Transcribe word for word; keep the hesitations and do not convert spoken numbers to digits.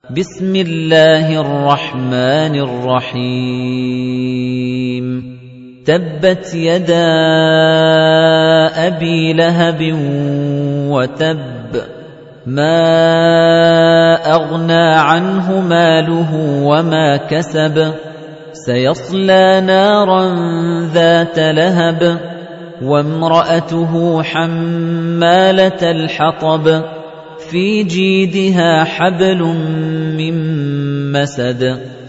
بسم الله الرحمن الرحيم تبت يدا أبي لهب وتب ما أغنى عنه ماله وما كسب سيصلى نارا ذات لهب وامرأته حمالة الحطب في جيدها حبل من مسد